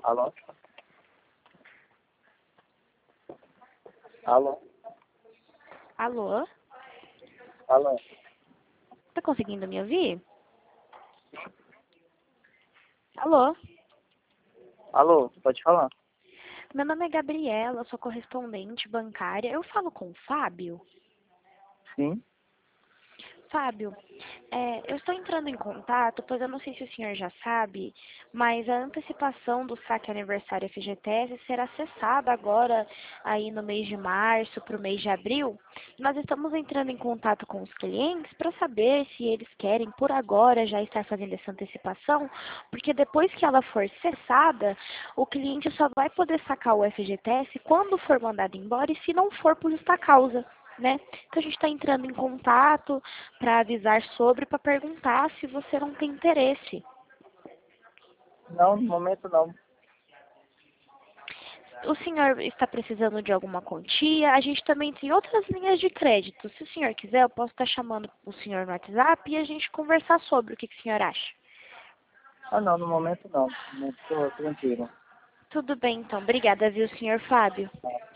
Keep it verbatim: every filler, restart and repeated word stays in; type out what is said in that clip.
Alô? Alô? Alô? Alô? Tá conseguindo me ouvir? Alô? Alô? Pode falar? Meu nome é Gabriela, sou correspondente bancária. Eu falo com o Fábio? Sim? Fábio, é, eu estou entrando em contato, pois eu não sei se o senhor já sabe, mas a antecipação do saque aniversário F G T S será cessada agora, aí no mês de março para o mês de abril. Nós estamos entrando em contato com os clientes para saber se eles querem, por agora, já estar fazendo essa antecipação, porque depois que ela for cessada, o cliente só vai poder sacar o F G T S quando for mandado embora e se não for por justa causa. Né? Então a gente está entrando em contato para avisar sobre, para perguntar se você não tem interesse. Não, no momento não. O senhor está precisando de alguma quantia? A gente também tem outras linhas de crédito. Se o senhor quiser, eu posso estar chamando o senhor no WhatsApp e a gente conversar sobre o que, que o senhor acha. Ah, não, no momento não. No momento estou tranquilo. Tudo bem, então. Obrigada, viu, senhor Fábio?